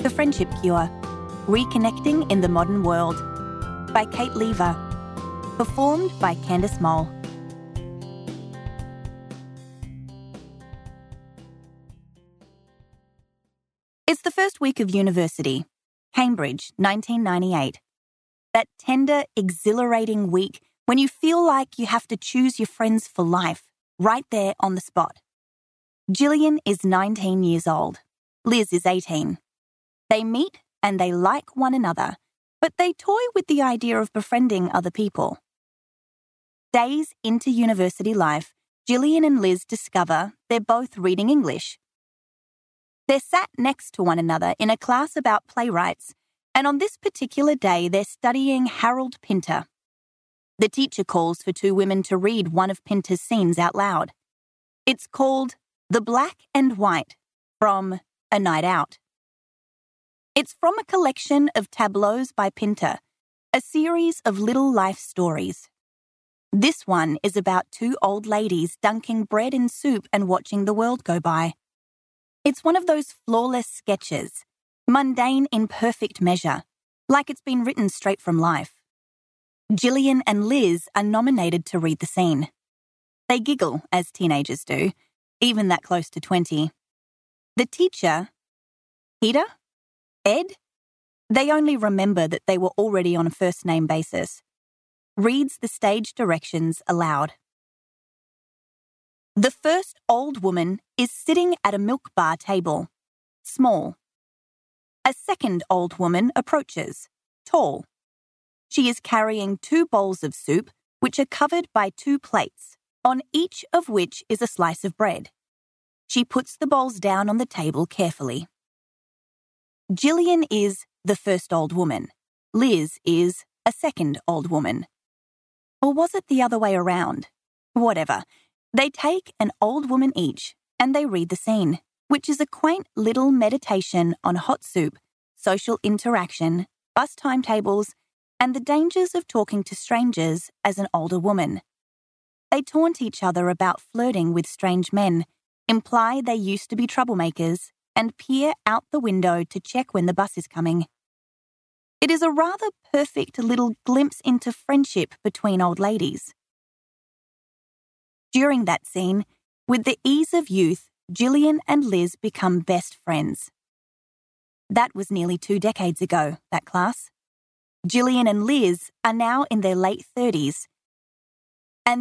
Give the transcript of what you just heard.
The Friendship Cure, Reconnecting in the Modern World by Kate Lever. Performed by Candice Moll. It's the first week of university. Cambridge, 1998. That tender, exhilarating week when you feel like you have to choose your friends for life, right there on the spot. Gillian is 19 years old. Liz is 18. They meet and they like one another, but they toy with the idea of befriending other people. Days into university life, Gillian and Liz discover they're both reading English. They're sat next to one another in a class about playwrights, and on this particular day they're studying Harold Pinter. The teacher calls for two women to read one of Pinter's scenes out loud. It's called The Black and White from A Night Out. It's from a collection of tableaus by Pinter, a series of little life stories. This one is about two old ladies dunking bread in soup and watching the world go by. It's one of those flawless sketches, mundane in perfect measure, like it's been written straight from life. Gillian and Liz are nominated to read the scene. They giggle, as teenagers do, even that close to 20. The teacher, Peter? Ed? They only remember that they were already on a first-name basis. Reads the stage directions aloud. The first old woman is sitting at a milk bar table, small. A second old woman approaches, tall. She is carrying two bowls of soup, which are covered by two plates, on each of which is a slice of bread. She puts the bowls down on the table carefully. Gillian is the first old woman. Liz is a second old woman. Or was it the other way around? Whatever. They take an old woman each and they read the scene, which is a quaint little meditation on hot soup, social interaction, bus timetables, and the dangers of talking to strangers as an older woman. They taunt each other about flirting with strange men, imply they used to be troublemakers, and peer out the window to check when the bus is coming. It is a rather perfect little glimpse into friendship between old ladies. During that scene, with the ease of youth, Gillian and Liz become best friends. That was nearly 2 decades ago, that class. Gillian and Liz are now in their late 30s,